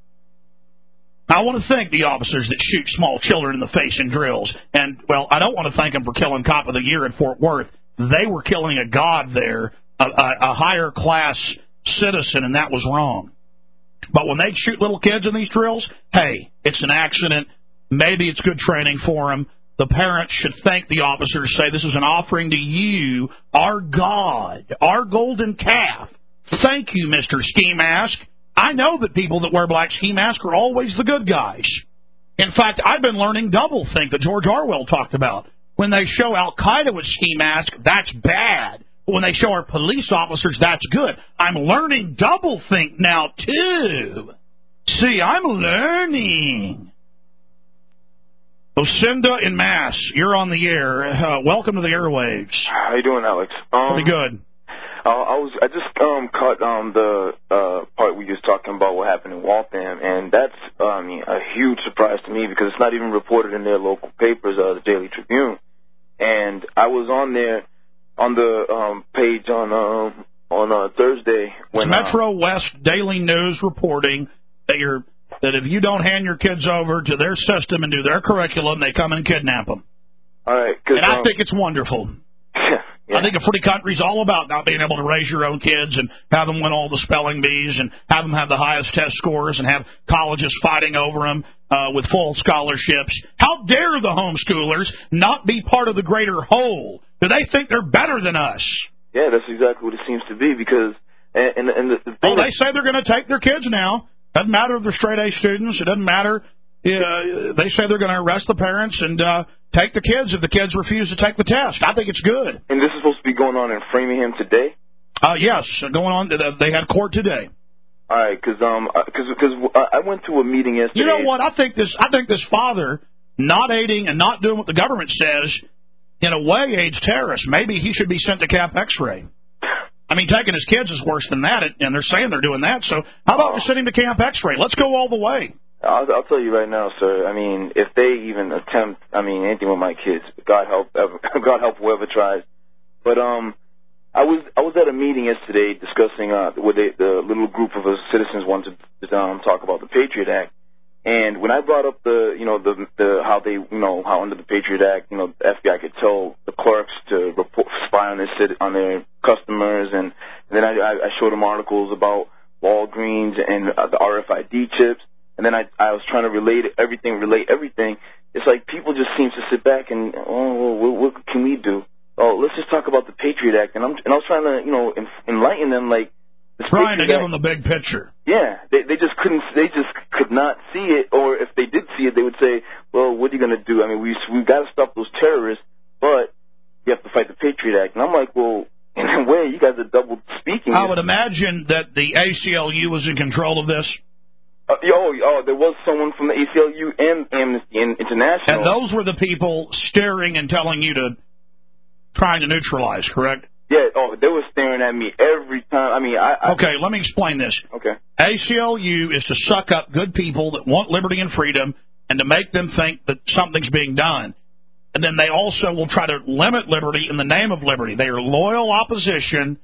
I want to thank the officers that shoot small children in the face in drills. And, well, I don't want to thank them for killing Cop of the Year in Fort Worth. They were killing a god there, a higher class citizen, and that was wrong. But when they shoot little kids in these drills, hey, it's an accident. Maybe it's good training for them. The parents should thank the officers, say this is an offering to you, our God, our golden calf. Thank you, Mr. Ski Mask. I know that people that wear black ski masks are always the good guys. In fact, I've been learning doublethink that George Orwell talked about. When they show Al-Qaeda with ski masks, that's bad. But when they show our police officers, that's good. I'm learning doublethink now, too. See, I'm learning. Lucinda in Mass, you're on the air. Welcome to the airwaves. How you doing, Alex? Pretty good. I just caught the part we just talking about what happened in Waltham, and that's a huge surprise to me because it's not even reported in their local papers, the Daily Tribune. And I was on there on the page on Thursday when Metro West Daily News reporting that if you don't hand your kids over to their system and do their curriculum, they come and kidnap them. All right, and I think it's wonderful. Yeah. I think a free country's all about not being able to raise your own kids and have them win all the spelling bees and have them have the highest test scores and have colleges fighting over them with full scholarships. How dare the homeschoolers not be part of the greater whole? Do they think they're better than us? Yeah, that's exactly what it seems to be because the thing they say they're going to take their kids now. Doesn't matter if they're straight-A students. It doesn't matter. They say they're going to arrest the parents and take the kids if the kids refuse to take the test. I think it's good. And this is supposed to be going on in Framingham today? Yes, going on. They had court today. All right, because I went to a meeting yesterday. You know what? I think this father not aiding and not doing what the government says, in a way, aids terrorists. Maybe he should be sent to Camp X-ray. I mean, taking his kids is worse than that, and they're saying they're doing that. So how about we send him to Camp X-ray? Let's go all the way. I'll tell you right now, sir. I mean, if they even attempt, anything with my kids, God help whoever tries. But I was at a meeting yesterday discussing where the little group of us citizens wanted to talk about the Patriot Act, and when I brought up how under the Patriot Act, the FBI could tell the clerks to spy on their customers, and then I showed them articles about Walgreens and the RFID chips. And then I was trying to relate everything. It's like people just seem to sit back and, what can we do? Oh, let's just talk about the Patriot Act. And I was trying to, enlighten them, like, trying to give them the big picture. Yeah, they just could not see it. Or if they did see it, they would say, well, what are you going to do? I mean, we've got to stop those terrorists, but you have to fight the Patriot Act. And I'm like, well, in a way, you guys are double speaking. I would imagine that the ACLU was in control of this. There was someone from the ACLU and Amnesty International. And those were the people staring and telling you to, trying to neutralize, correct? Yeah, they were staring at me every time. Okay, let me explain this. Okay. ACLU is to suck up good people that want liberty and freedom and to make them think that something's being done. And then they also will try to limit liberty in the name of liberty. They are loyal opposition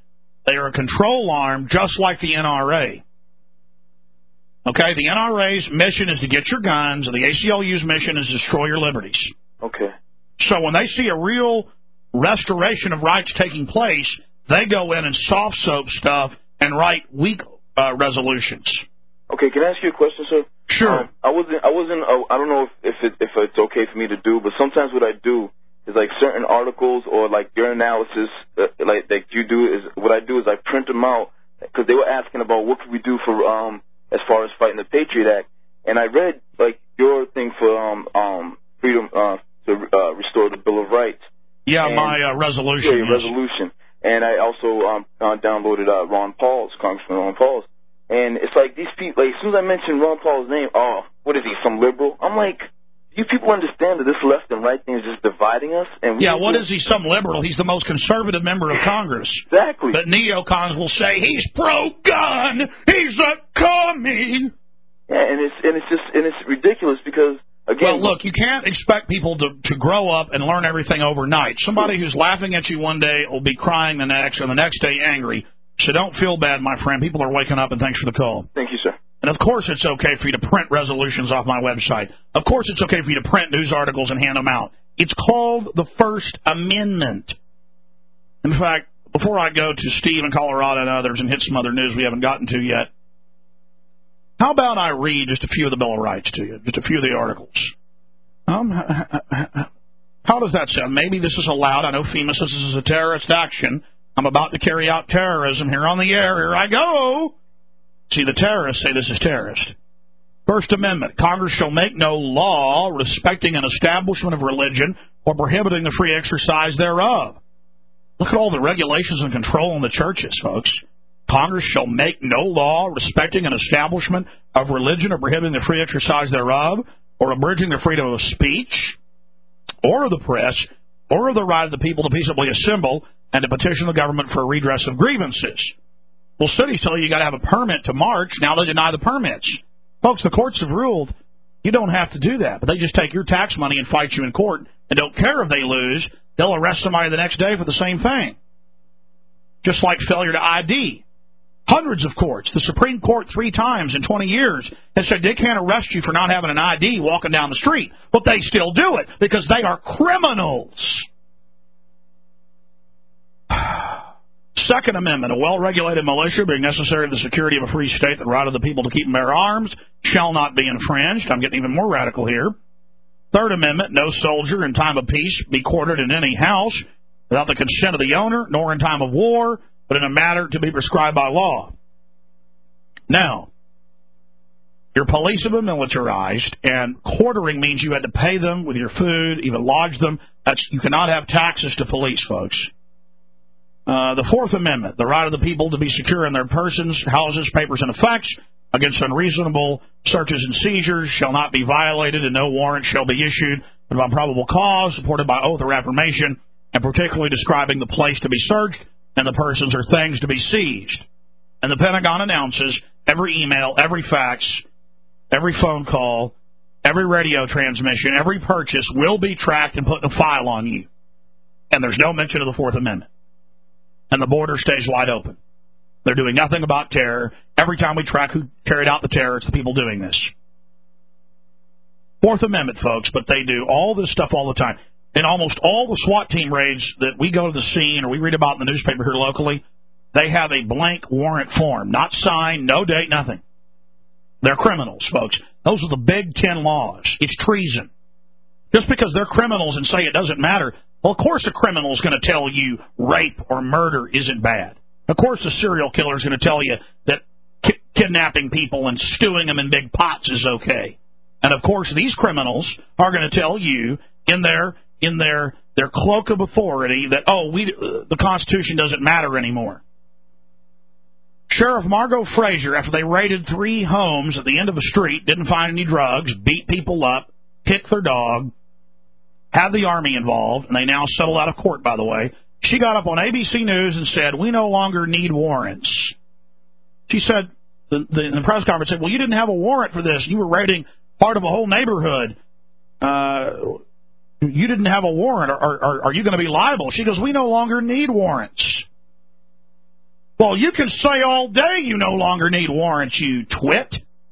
They are a control arm, just like the NRA. Okay, the NRA's mission is to get your guns, and the ACLU's mission is to destroy your liberties. Okay. So when they see a real restoration of rights taking place, they go in and soft soap stuff and write weak resolutions. Okay, can I ask you a question, sir? Sure. I don't know if it's okay for me to do, but sometimes what I do is like certain articles or like your analysis, like you do is what I do is I print them out because they were asking about what could we do for as far as fighting the Patriot Act, and I read like your thing for freedom to restore the Bill of Rights. Yeah, my resolution. Yeah, your resolution. And I also downloaded Congressman Ron Paul's. And it's like these people, like, as soon as I mention Ron Paul's name, oh, what is he, some liberal? I'm like, do you people understand that this left and right thing is just dividing us? And what is he, some liberal? He's the most conservative member of Congress. Exactly. But neocons will say he's pro-gun, he's a commie. Yeah, and it's ridiculous because, again... Well, look, you can't expect people to grow up and learn everything overnight. Somebody who's laughing at you one day will be crying the next, and the next day angry. So don't feel bad, my friend. People are waking up, and thanks for the call. Thank you, sir. And of course it's okay for you to print resolutions off my website. Of course it's okay for you to print news articles and hand them out. It's called the First Amendment. In fact, before I go to Steve in Colorado and others and hit some other news we haven't gotten to yet, how about I read just a few of the Bill of Rights to you, just a few of the articles? How does that sound? Maybe this is allowed. I know FEMA says this is a terrorist action. I'm about to carry out terrorism here on the air. Here I go. See, the terrorists say this is terrorist. First Amendment. Congress shall make no law respecting an establishment of religion or prohibiting the free exercise thereof. Look at all the regulations and control in the churches, folks. Congress shall make no law respecting an establishment of religion or prohibiting the free exercise thereof or abridging the freedom of speech or of the press or of the right of the people to peaceably assemble and to petition the government for a redress of grievances. Well, cities tell you got to have a permit to march. Now they deny the permits. Folks, the courts have ruled you don't have to do that, but they just take your tax money and fight you in court and don't care if they lose. They'll arrest somebody the next day for the same thing. Just like failure to ID. Hundreds of courts, the Supreme Court 3 times in 20 years, has said they can't arrest you for not having an ID walking down the street, but they still do it because they are criminals. Second Amendment, a well-regulated militia being necessary to the security of a free state, the right of the people to keep and bear arms, shall not be infringed. I'm getting even more radical here. Third Amendment, no soldier in time of peace be quartered in any house without the consent of the owner, nor in time of war, but in a matter to be prescribed by law. Now, your police have been militarized, and quartering means you had to pay them with your food, even lodge them. You cannot have taxes to police, folks. The Fourth Amendment, the right of the people to be secure in their persons, houses, papers, and effects against unreasonable searches and seizures shall not be violated, and no warrant shall be issued but on probable cause, supported by oath or affirmation, and particularly describing the place to be searched and the persons or things to be seized. And the Pentagon announces every email, every fax, every phone call, every radio transmission, every purchase will be tracked and put in a file on you. And there's no mention of the Fourth Amendment. And the border stays wide open. They're doing nothing about terror. Every time we track who carried out the terror, it's the people doing this. Fourth Amendment, folks, but they do all this stuff all the time. In almost all the SWAT team raids that we go to the scene or we read about in the newspaper here locally, they have a blank warrant form, not signed, no date, nothing. They're criminals, folks. Those are the Big 10 laws. It's treason. Just because they're criminals and say it doesn't matter, well, of course a criminal is going to tell you rape or murder isn't bad. Of course a serial killer is going to tell you that kidnapping people and stewing them in big pots is okay. And of course these criminals are going to tell you in their cloak of authority that, the Constitution doesn't matter anymore. Sheriff Margot Frazier, after they raided 3 homes at the end of a street, didn't find any drugs, beat people up, kicked their dog, had the Army involved, and they now settled out of court, by the way. She got up on ABC News and said, we no longer need warrants. She said, the press conference said, well, you didn't have a warrant for this. You were raiding part of a whole neighborhood. You didn't have a warrant. Are you going to be liable? She goes, we no longer need warrants. Well, you can say all day you no longer need warrants, you twit.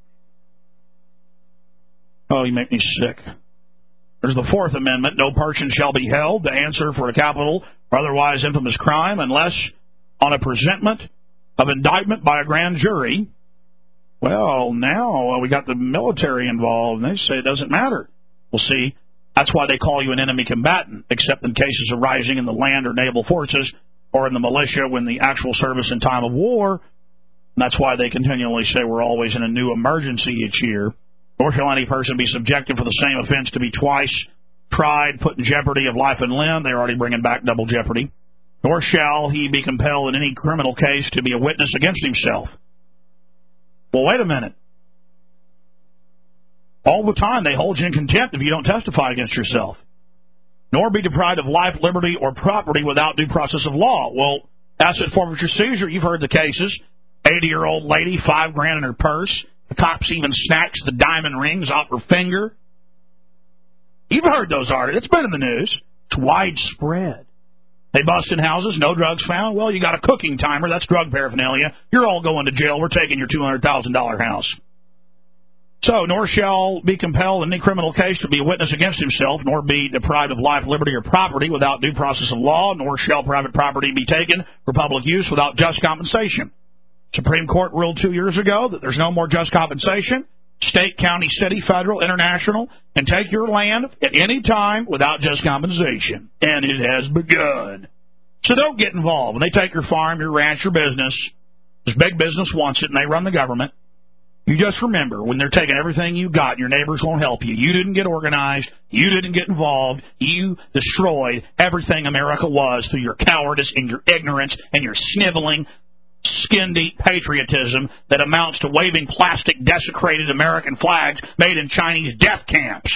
Oh, you make me sick. There's the Fourth Amendment. No person shall be held to answer for a capital or otherwise infamous crime unless on a presentment of indictment by a grand jury. Well, now we got the military involved, and they say it doesn't matter. Well, see, that's why they call you an enemy combatant, except in cases arising in the land or naval forces or in the militia when the actual service in time of war. And that's why they continually say we're always in a new emergency each year. Nor shall any person be subjected for the same offense to be twice tried, put in jeopardy of life and limb. They're already bringing back double jeopardy. Nor shall he be compelled in any criminal case to be a witness against himself. Well, wait a minute. All the time they hold you in contempt if you don't testify against yourself. Nor be deprived of life, liberty, or property without due process of law. Well, asset forfeiture seizure, you've heard the cases. 80-year-old lady, $5,000 in her purse. The cops even snatched the diamond rings off her finger. You've heard those articles. It's been in the news. It's widespread. They bust in houses, no drugs found. Well, you got a cooking timer. That's drug paraphernalia. You're all going to jail. We're taking your $200,000 house. So, nor shall be compelled in any criminal case to be a witness against himself, nor be deprived of life, liberty, or property without due process of law, nor shall private property be taken for public use without just compensation. Supreme Court ruled 2 years ago that there's no more just compensation. State, county, city, federal, international, can take your land at any time without just compensation. And it has begun. So don't get involved. When they take your farm, your ranch, your business, this big business wants it and they run the government, you just remember, when they're taking everything you got, your neighbors won't help you. You didn't get organized. You didn't get involved. You destroyed everything America was through your cowardice and your ignorance and your sniveling, skin-deep patriotism that amounts to waving plastic desecrated American flags made in Chinese death camps.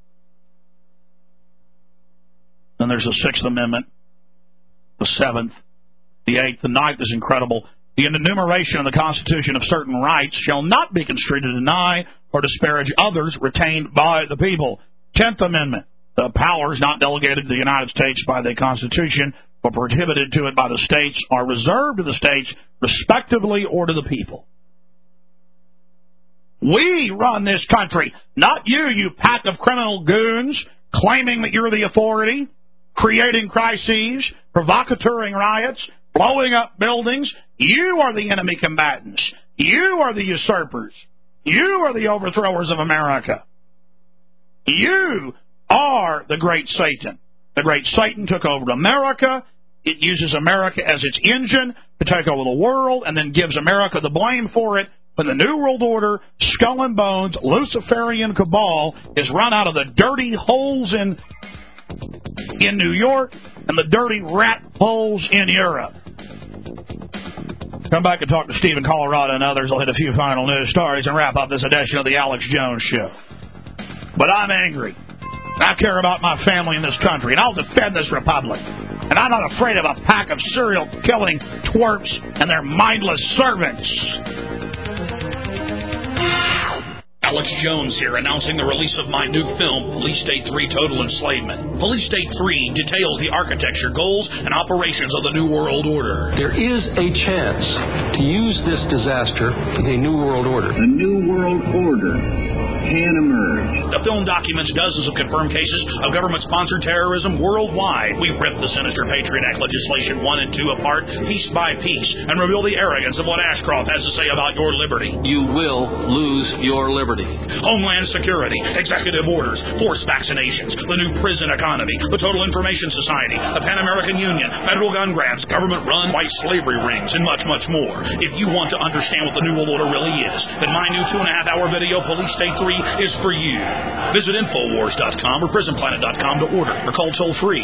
Then there's the Sixth Amendment, the Seventh, the Eighth, the Ninth is incredible. The enumeration of the Constitution of certain rights shall not be construed to deny or disparage others retained by the people. 10th Amendment, the powers not delegated to the United States by the Constitution but prohibited to it by the states are reserved to the states respectively or to the people. We run this country, not you, you pack of criminal goons claiming that you're the authority, creating crises, provocateuring riots, blowing up buildings. You are the enemy combatants. You are the usurpers. You are the overthrowers of America. You are the great Satan. The great Satan took over America. It uses America as its engine to take over the world and then gives America the blame for it when the New World Order, skull and bones, Luciferian cabal is run out of the dirty holes in New York and the dirty rat holes in Europe. Come back and talk to Steve in Colorado and others. I'll hit a few final news stories and wrap up this edition of the Alex Jones Show. But I'm angry. I care about my family in this country, and I'll defend this republic. And I'm not afraid of a pack of serial-killing twerps and their mindless servants. Alex Jones here, announcing the release of my new film, Police State 3 Total Enslavement. Police State 3 details the architecture, goals, and operations of the New World Order. There is a chance to use this disaster for the New World Order. The New World Order can emerge. The film documents dozens of confirmed cases of government-sponsored terrorism worldwide. We rip the sinister Patriot Act legislation 1 and 2 apart, piece by piece, and reveal the arrogance of what Ashcroft has to say about your liberty. You will lose your liberty. Homeland Security, executive orders, forced vaccinations, the new prison economy, the Total Information Society, the Pan American Union, federal gun grabs, government-run white slavery rings, and much, much more. If you want to understand what the New World Order really is, then my new 2.5-hour video, Police State 3, is for you. Visit Infowars.com or PrisonPlanet.com to order or call toll-free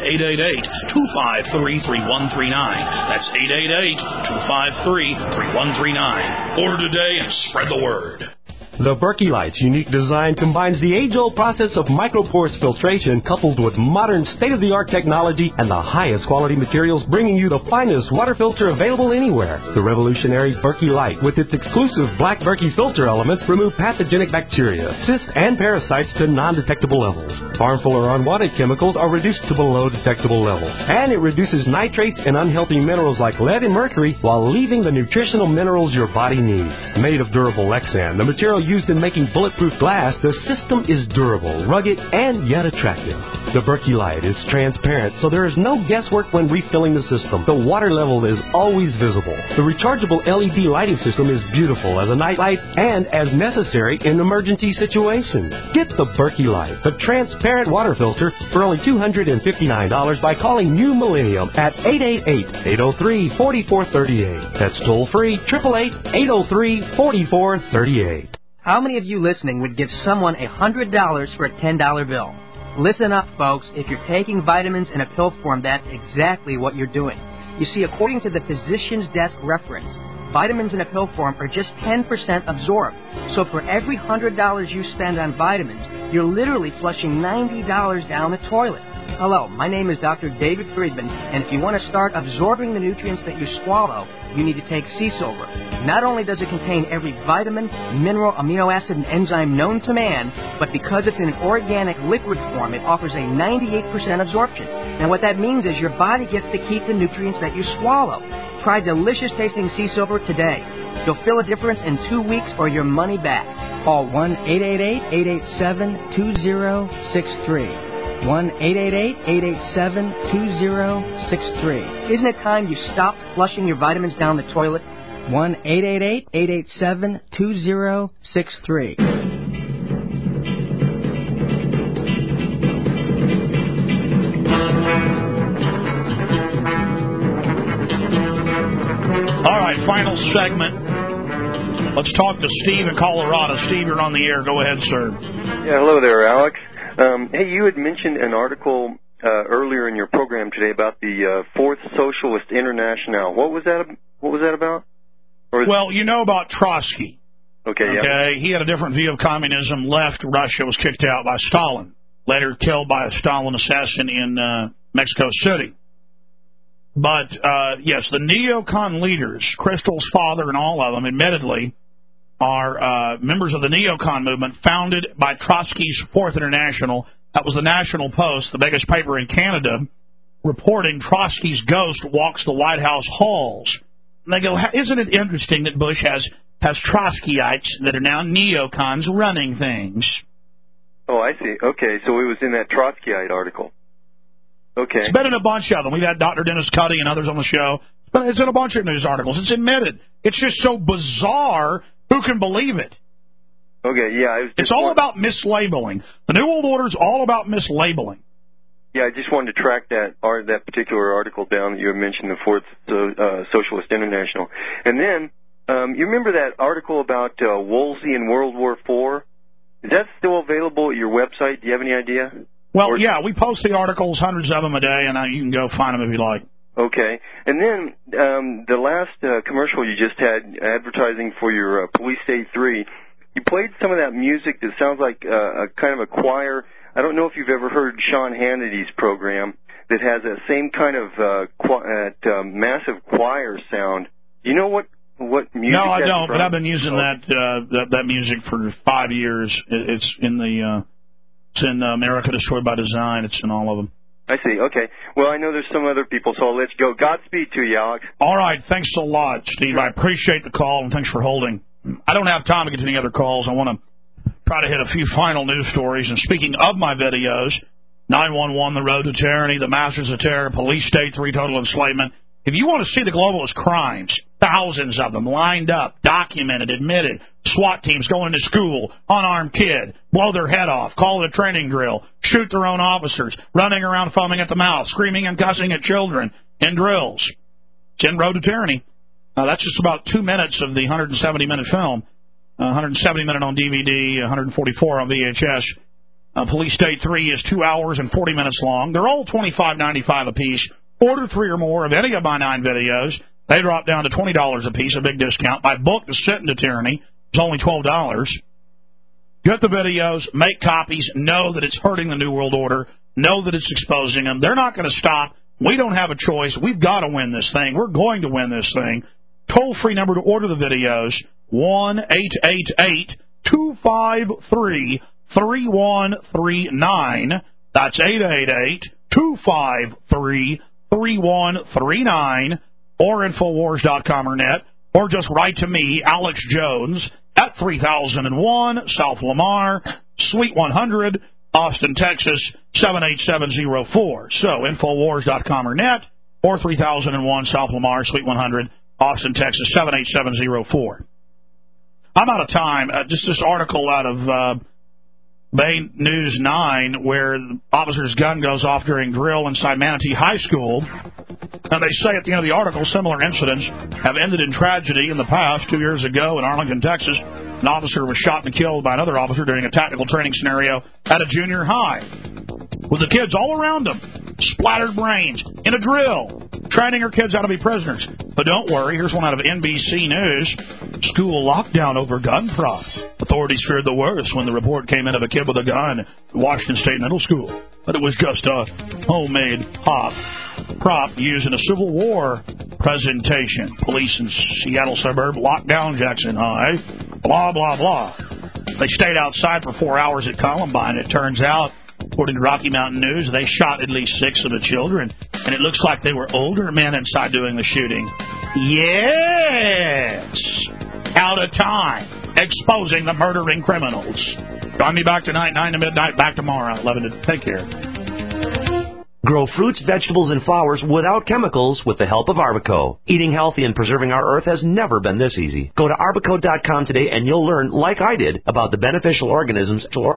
1-888-253-3139. That's 888-253-3139. Order today and spread the word. The Berkey Light's unique design combines the age-old process of microporous filtration coupled with modern state-of-the-art technology and the highest quality materials, bringing you the finest water filter available anywhere. The revolutionary Berkey Light, with its exclusive black Berkey filter elements, remove pathogenic bacteria, cysts, and parasites to non-detectable levels. Harmful or unwanted chemicals are reduced to below detectable levels. And it reduces nitrates and unhealthy minerals like lead and mercury while leaving the nutritional minerals your body needs. Made of durable Lexan, the material used in making bulletproof glass, the system is durable, rugged, and yet attractive. The Berkey Light is transparent, so there is no guesswork when refilling the system. The water level is always visible. The rechargeable LED lighting system is beautiful as a night light and as necessary in emergency situations. Get the Berkey Light, the transparent water filter, for only $259 by calling New Millennium at 888-803-4438. That's toll-free, 888-803-4438. How many of you listening would give someone $100 for a $10 bill? Listen up, folks. If you're taking vitamins in a pill form, that's exactly what you're doing. You see, according to the Physician's Desk reference, vitamins in a pill form are just 10% absorbed. So for every $100 you spend on vitamins, you're literally flushing $90 down the toilet. Hello, my name is Dr. David Friedman, and if you want to start absorbing the nutrients that you swallow, you need to take Sea Silver. Not only does it contain every vitamin, mineral, amino acid, and enzyme known to man, but because it's in an organic liquid form, it offers a 98% absorption. And what that means is your body gets to keep the nutrients that you swallow. Try delicious tasting Sea Silver today. You'll feel a difference in 2 weeks or your money back. Call 1-888-887-2063. 1-888-887-2063. Isn't it time you stopped flushing your vitamins down the toilet? 1-888-887-2063. All right, final segment. Let's talk to Steve in Colorado. Steve, you're on the air. Go ahead, sir. Yeah, hello there, Alex. Hey, you had mentioned an article earlier in your program today about the Fourth Socialist International. What was that about? Well, you know about Trotsky. Okay, yeah. Okay, he had a different view of communism. Left Russia, was kicked out by Stalin. Later killed by a Stalin assassin in Mexico City. But, yes, the neocon leaders, Crystal's father and all of them, admittedly, are members of the neocon movement founded by Trotsky's Fourth International. That was the National Post, the biggest paper in Canada, reporting Trotsky's ghost walks the White House halls. And they go, isn't it interesting that Bush has Trotskyites that are now neocons running things? Oh, I see. Okay, so it was in that Trotskyite article. Okay. It's been in a bunch of them. We've had Dr. Dennis Cuddy and others on the show. But it's in a bunch of news articles. It's admitted. It's just so bizarre. Who can believe it? Okay, yeah. It's all about mislabeling. The New World Order is all about mislabeling. Yeah, I just wanted to track that particular article down that you had mentioned, the Fourth Socialist International. And then, you remember that article about Woolsey in World War IV? Is that still available at your website? Do you have any idea? Well, yeah, we post the articles, hundreds of them a day, and you can go find them if you like. Okay. And then the last commercial you just had, advertising for your Police State 3, you played some of that music that sounds like a kind of a choir. I don't know if you've ever heard Sean Hannity's program that has that same kind of massive choir sound. Do you know what music? No, I don't, but I've been using that music for 5 years. It's in America Destroyed by Design. It's in all of them. I see. Okay. Well, I know there's some other people, so I'll let you go. Godspeed to you, Alex. All right. Thanks a lot, Steve. Sure. I appreciate the call, and thanks for holding. I don't have time to get to any other calls. I want to try to hit a few final news stories. And speaking of my videos, 911, The Road to Tyranny, The Masters of Terror, Police State 3, Total Enslavement. If you want to see the globalist crimes, thousands of them lined up, documented, admitted, SWAT teams going into school, unarmed kid, blow their head off, call it a training drill, shoot their own officers, running around foaming at the mouth, screaming and cussing at children in drills. It's in Road to Tyranny. That's just about 2 minutes of the 170-minute film, 170-minute on DVD, 144 on VHS. Police State 3 is 2 hours and 40 minutes long. They're all $25.95 a piece. Order 3 or more of any of my 9 videos. They drop down to $20 a piece, a big discount. My book, Descent into Tyranny, is only $12. Get the videos, make copies, know that it's hurting the New World Order, know that it's exposing them. They're not going to stop. We don't have a choice. We've got to win this thing. We're going to win this thing. Toll-free number to order the videos, 1-888-253-3139. That's 888-253-3139, or Infowars.com or net, or just write to me, Alex Jones, at 3001 South Lamar, Suite 100, Austin, Texas, 78704. So, Infowars.com or net, or 3001 South Lamar, Suite 100, Austin, Texas, 78704. I'm out of time. Just this article out of Bay News 9, where the officer's gun goes off during drill inside Manatee High School. And they say at the end of the article, similar incidents have ended in tragedy in the past. 2 years ago in Arlington, Texas, an officer was shot and killed by another officer during a tactical training scenario at a junior high, with the kids all around him, splattered brains, in a drill, training her kids how to be prisoners. But don't worry, here's one out of NBC News. School lockdown over gun prop. Authorities feared the worst when the report came in of a kid with a gun at Washington State Middle School. But it was just a homemade prop used in a Civil War presentation. Police in Seattle suburb locked down Jackson High. Blah, blah, blah. They stayed outside for 4 hours at Columbine. It turns out, according to Rocky Mountain News, they shot at least 6 of the children, and it looks like they were older men inside doing the shooting. Yes! Out of time. Exposing the murdering criminals. Join me back tonight, 9 to midnight, back tomorrow, 11 to... Take care. Grow fruits, vegetables, and flowers without chemicals with the help of Arbico. Eating healthy and preserving our earth has never been this easy. Go to Arbico.com today and you'll learn, like I did, about the beneficial organisms